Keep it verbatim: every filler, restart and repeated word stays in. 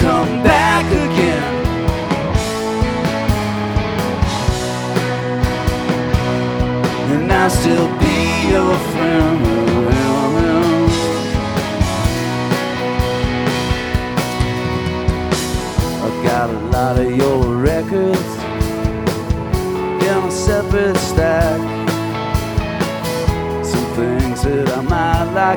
come back again. And I'll still be your friend. I've got a lot of your records in a separate stack. Some things that I might like